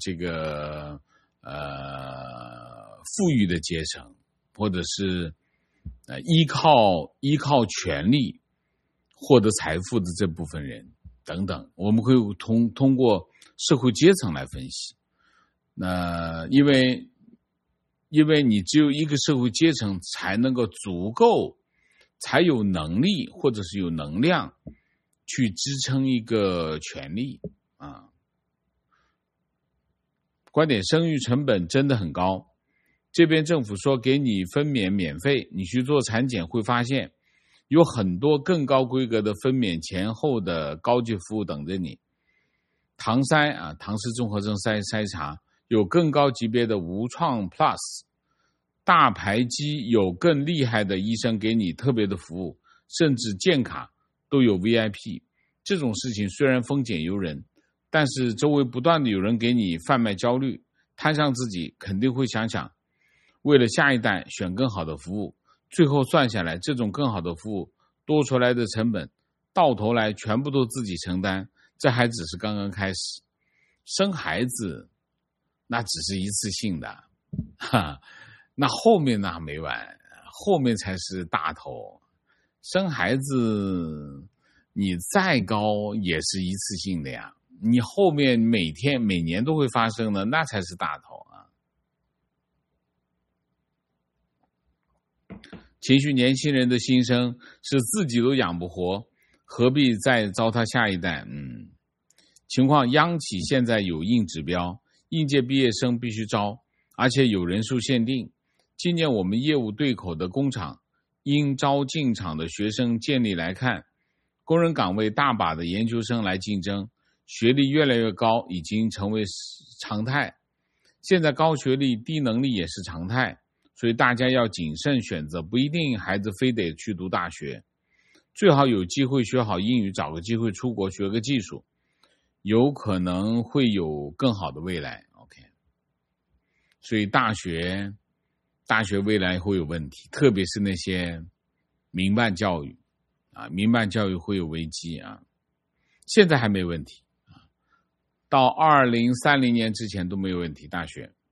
富裕的阶层，或者是依靠权力获得财富的这部分人等等，我们会通过社会阶层来分析。那因为你只有一个社会阶层才能够足够，才有能力或者是有能量去支撑一个权利啊。观点，生育成本真的很高，这边政府说给你分娩免费，你去做产检会发现有很多更高规格的分娩前后的高级服务等着你。唐筛啊，唐氏综合症筛查有更高级别的无创 Plus， 大排畸有更厉害的医生给你特别的服务，甚至健卡都有 VIP。 这种事情虽然风险由人，但是周围不断的有人给你贩卖焦虑，摊上自己肯定会想想，为了下一代选更好的服务，最后算下来这种更好的服务多出来的成本到头来全部都自己承担，这还只是刚刚开始。生孩子那只是一次性的那后面那没完，后面才是大头。生孩子你再高也是一次性的呀，你后面每年都会发生的，那才是大头啊。情绪年轻人的心声是自己都养不活，何必再糟蹋下一代？情况，央企现在有硬指标，应届毕业生必须招，而且有人数限定。今年我们业务对口的工厂因招进厂的学生建立来看，工人岗位大把的研究生来竞争，学历越来越高已经成为常态。现在高学历低能力也是常态，所以大家要谨慎选择，不一定孩子非得去读大学，最好有机会学好英语，找个机会出国学个技术，有可能会有更好的未来。 OK， 所以大学未来会有问题，特别是那些民办教育啊，民办教育会有危机啊。现在还没问题啊，到2030年之前都没有问题。大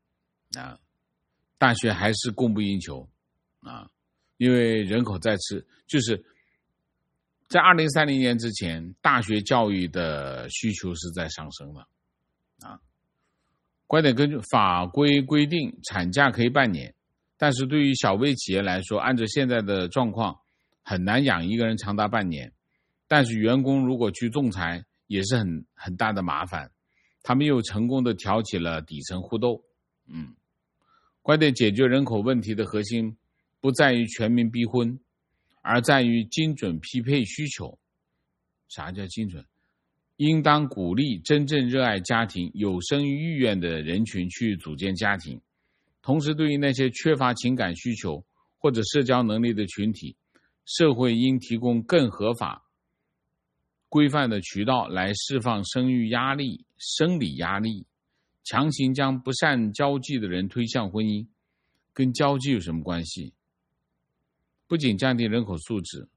学还是供不应求啊，因为人口在吃，就是在2030年之前，大学教育的需求是在上升的啊。观点，根据法规规定，产假可以半年，但是对于小微企业来说，按照现在的状况，很难养一个人长达半年。但是员工如果去仲裁，也是很大的麻烦。 他们又成功的挑起了底层互斗。观点解决人口问题的核心不在于全民逼婚，而在于精准匹配需求。啥叫精准？应当鼓励真正热爱家庭、有生育意愿的人群去组建家庭，同时对于那些缺乏情感需求或者社交能力的群体，社会应提供更合法、规范的渠道来释放生育压力、生理压力。强行将不善交际的人推向婚姻，跟交际有什么关系？不仅降低人口素质，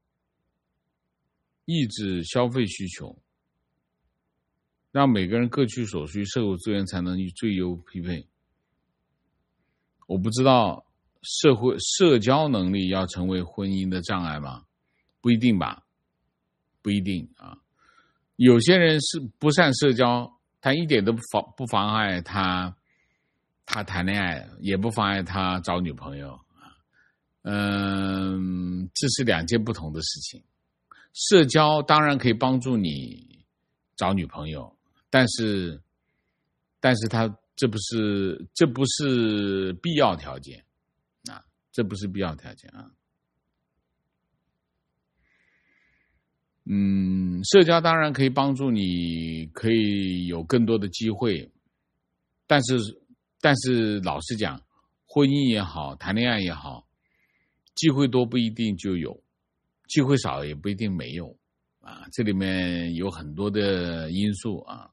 抑制消费需求，让每个人各取所需，社会资源才能最优匹配。我不知道社交能力要成为婚姻的障碍吗？不一定吧，不一定啊。有些人是不善社交，他一点都不妨碍他谈恋爱，也不妨碍他找女朋友。这是两件不同的事情。社交当然可以帮助你找女朋友，但是他这不是必要条件啊，这不是必要条件啊。社交当然可以帮助你，可以有更多的机会，但是老实讲，婚姻也好，谈恋爱也好，机会多不一定就有，机会少也不一定没有啊，这里面有很多的因素啊。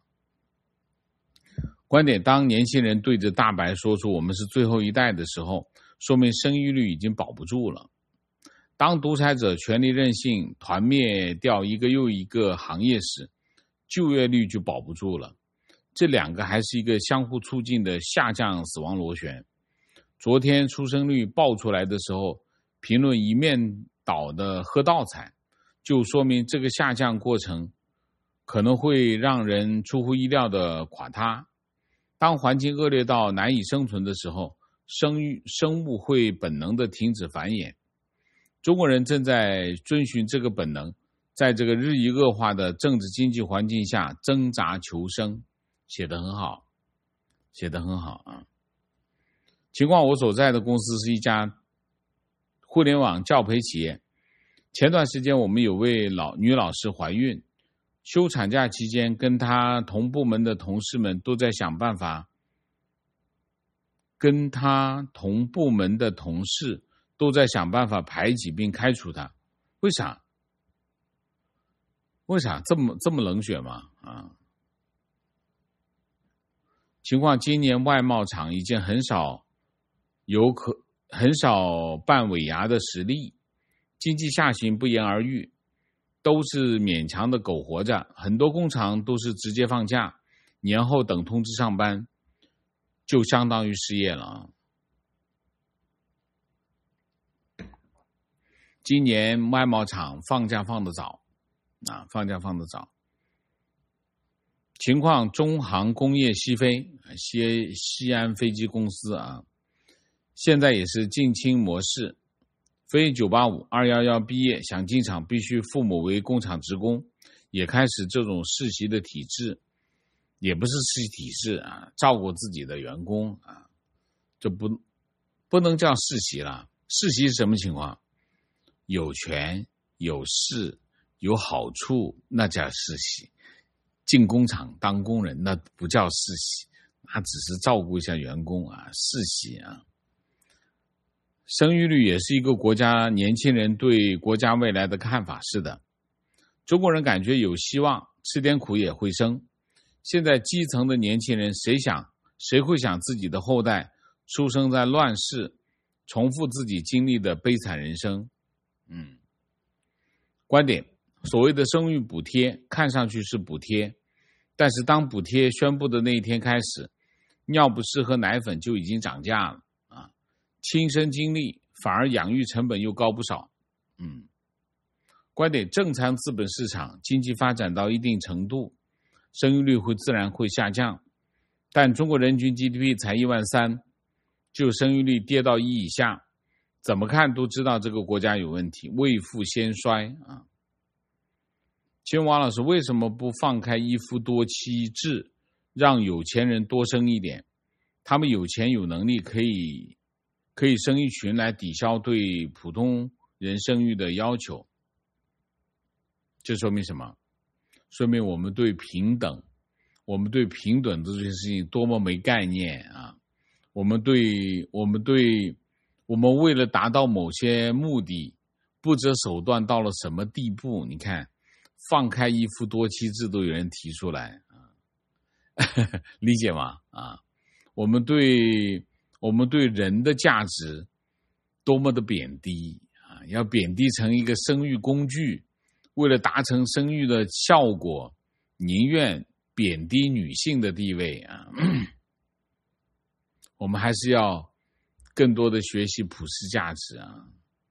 观点：当年轻人对着大白说出我们是最后一代的时候，说明生育率已经保不住了。当独裁者权力任性，团灭掉一个又一个行业时，就业率就保不住了。这两个还是一个相互促进的下降死亡螺旋。昨天出生率爆出来的时候，评论一面倒的喝倒彩，就说明这个下降过程可能会让人出乎意料的垮塌。当环境恶劣到难以生存的时候，生物会本能的停止繁衍。中国人正在遵循这个本能，在这个日益恶化的政治经济环境下挣扎求生。写得很好，写得很好啊！情况我所在的公司是一家互联网教培企业。前段时间我们有位女老师怀孕，休产假期间跟她同部门的同事们都在想办法，排挤并开除她。为啥这么冷血吗？情况今年外贸厂已经很少办尾牙的实力，经济下行不言而喻，都是勉强的苟活着，很多工厂都是直接放假，年后等通知上班，就相当于失业了。今年外贸厂放假放得早，情况中航工业西飞，西安飞机公司现在也是近亲模式，非985、211毕业想进厂必须父母为工厂职工，也开始这种世袭的体制，也不是世袭体制照顾自己的员工这不能叫世袭了。世袭是什么情况？有权有势有好处，那叫世袭。进工厂当工人那不叫世袭，那只是照顾一下员工世袭生育率也是一个国家年轻人对国家未来的看法。是的，中国人感觉有希望，吃点苦也会生。现在基层的年轻人谁会想自己的后代出生在乱世，重复自己经历的悲惨人生？观点：所谓的生育补贴看上去是补贴，但是当补贴宣布的那一天开始，尿不湿和奶粉就已经涨价了亲身经历反而养育成本又高不少。观点：正常资本市场经济发展到一定程度，生育率自然会下降，但中国人均 GDP 才13000，就生育率跌到1以下，怎么看都知道这个国家有问题，未富先衰请问王老师，为什么不放开一夫多妻制， 让有钱人多生一点，他们有钱有能力可以生一群来抵消对普通人生育的要求。这说明什么？说明我们对平等的这件事情多么没概念啊！我们为了达到某些目的不择手段到了什么地步？你看，放开一夫多妻制都有人提出来啊，理解吗？啊，我们对人的价值多么的贬低啊！要贬低成一个生育工具，为了达成生育的效果，宁愿贬低女性的地位啊！我们还是要更多的学习普世价值啊！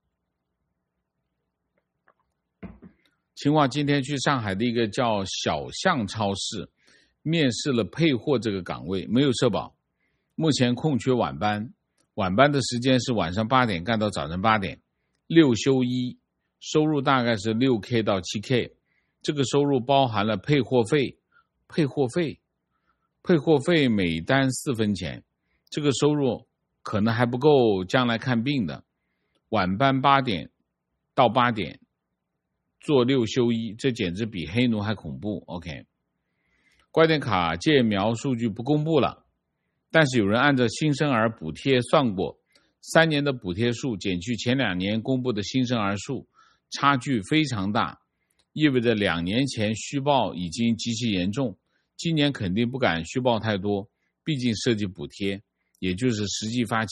秦华今天去上海的一个叫小象超市面试了配货这个岗位，没有社保，目前空缺晚班，晚班的时间是晚上8点干到早晨8点，6休1，收入大概是6K 到7K， 这个收入包含了配货费每单4分钱，这个收入可能还不够将来看病的。晚班8点到8点做6休1，这简直比黑奴还恐怖。 OK， 怪点卡借苗数据不公布了，但是有人按照新生儿补贴算过，3年的补贴数减去前2年公布的新生儿数，差距非常大，意味着2年前虚报已经极其严重，今年肯定不敢虚报太多，毕竟涉及补贴，也就是实际发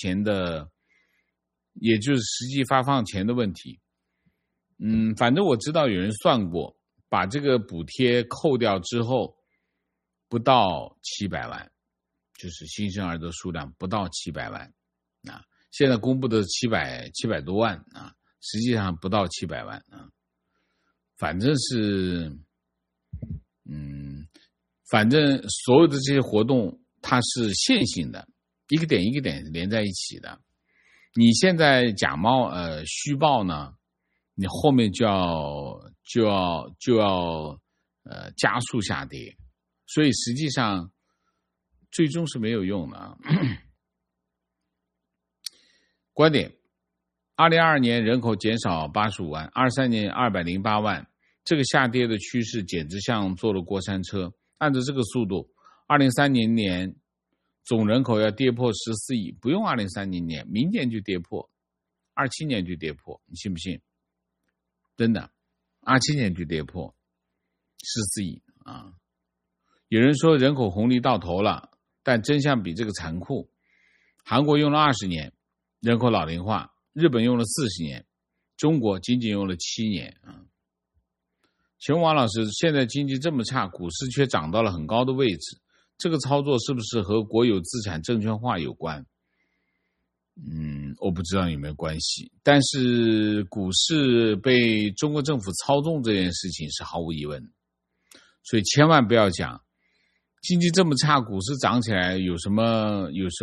放钱的问题。反正我知道有人算过，把这个补贴扣掉之后不到700万，就是新生儿的数量不到700万啊。现在公布的700多万啊，实际上不到700万啊。反正所有的这些活动它是线性的，一个点一个点连在一起的。你现在假冒虚报呢，你后面就要加速下跌，所以实际上最终是没有用的。观点：2022年人口减少85万，23年208万，这个下跌的趋势简直像坐了过山车。按照这个速度，2030年总人口要跌破14亿，不用2030年，明年就跌破，27年就跌破，你信不信？真的，27年就跌破14亿啊！有人说人口红利到头了，但真相比这个残酷。韩国用了20年人口老龄化，日本用了40年，中国仅仅用了7年啊！请问王老师，现在经济这么差，股市却涨到了很高的位置，这个操作是不是和国有资产证券化有关？我不知道有没有关系，但是股市被中国政府操纵这件事情是毫无疑问的，所以千万不要讲经济这么差，股市涨起来有什么，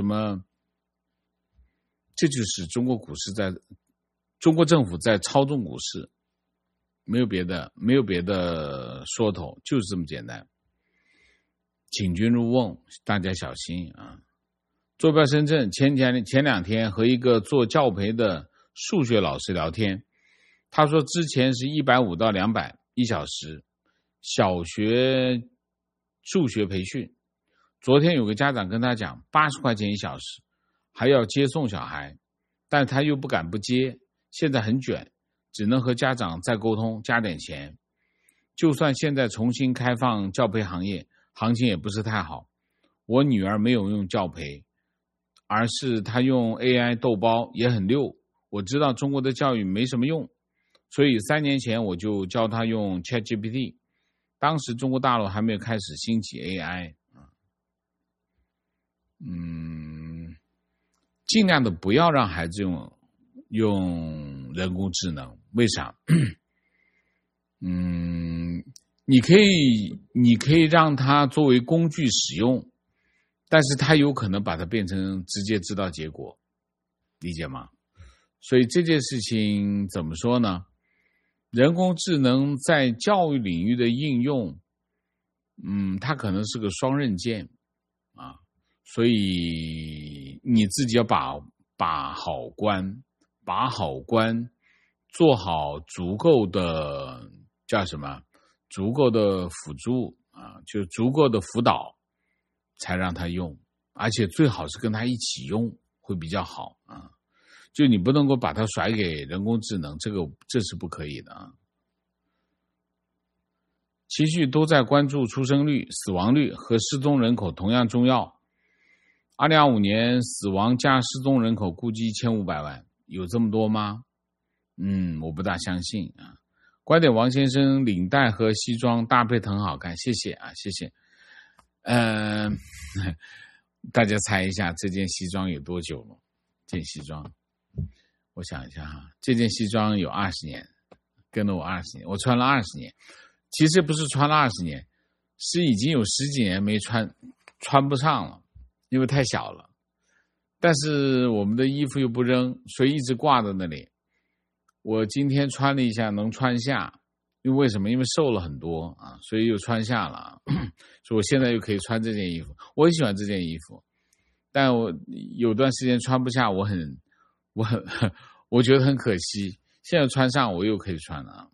这就是中国政府在操纵股市，没有别的说头，就是这么简单。请君入瓮，大家小心啊！坐标深圳，前2天和一个做教培的数学老师聊天，他说之前是150到200一小时小学数学培训，昨天有个家长跟他讲80块钱一小时，还要接送小孩，但他又不敢不接，现在很卷，只能和家长再沟通加点钱。就算现在重新开放教培行业，行情也不是太好。我女儿没有用教培，而是她用 AI 豆包，也很溜。我知道中国的教育没什么用，所以3年前我就教她用 ChatGPT， 当时中国大陆还没有开始兴起 AI。尽量的不要让孩子用人工智能，为啥？你可以让它作为工具使用，但是它有可能把它变成直接知道结果，理解吗？所以这件事情怎么说呢？人工智能在教育领域的应用，它可能是个双刃剑啊，所以你自己要把好关，做好足够的叫什么？足够的辅助啊，就足够的辅导，才让他用，而且最好是跟他一起用会比较好啊。就你不能够把它甩给人工智能，这是不可以的啊。期续都在关注出生率、死亡率和失踪人口同样重要。2025年死亡加失踪人口估计1500万，有这么多吗？我不大相信啊。观点王先生领带和西装搭配得很好看，谢谢啊，谢谢。大家猜一下这件西装有多久了？这件西装，我想一下哈，这件西装有20年，跟了我20年，我穿了20年。其实不是穿了20年，是已经有10几年没穿不上了，因为太小了。但是我们的衣服又不扔，所以一直挂在那里。我今天穿了一下，能穿下，因为什么？因为瘦了很多啊，所以又穿下了。所以我现在又可以穿这件衣服，我很喜欢这件衣服，但我有段时间穿不下，我觉得很可惜。现在穿上，我又可以穿了。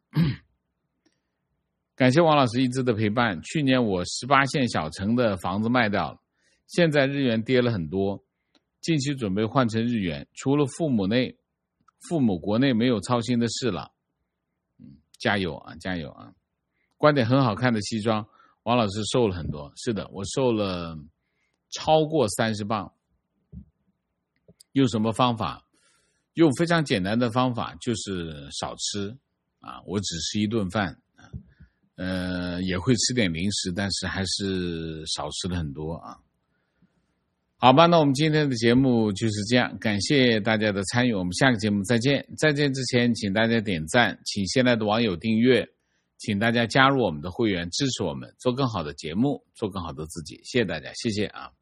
感谢王老师一直的陪伴。去年我18线小城的房子卖掉了，现在日元跌了很多，近期准备换成日元，除了父母国内没有操心的事了。加油啊，加油啊！观点很好看的西装，王老师瘦了很多。是的，我瘦了超过30磅。用什么方法？用非常简单的方法，就是少吃啊，我只吃一顿饭。也会吃点零食，但是还是少吃了很多啊。好吧，那我们今天的节目就是这样，感谢大家的参与，我们下个节目再见。再见之前，请大家点赞，请现在的网友订阅，请大家加入我们的会员，支持我们做更好的节目，做更好的自己。谢谢大家，谢谢啊。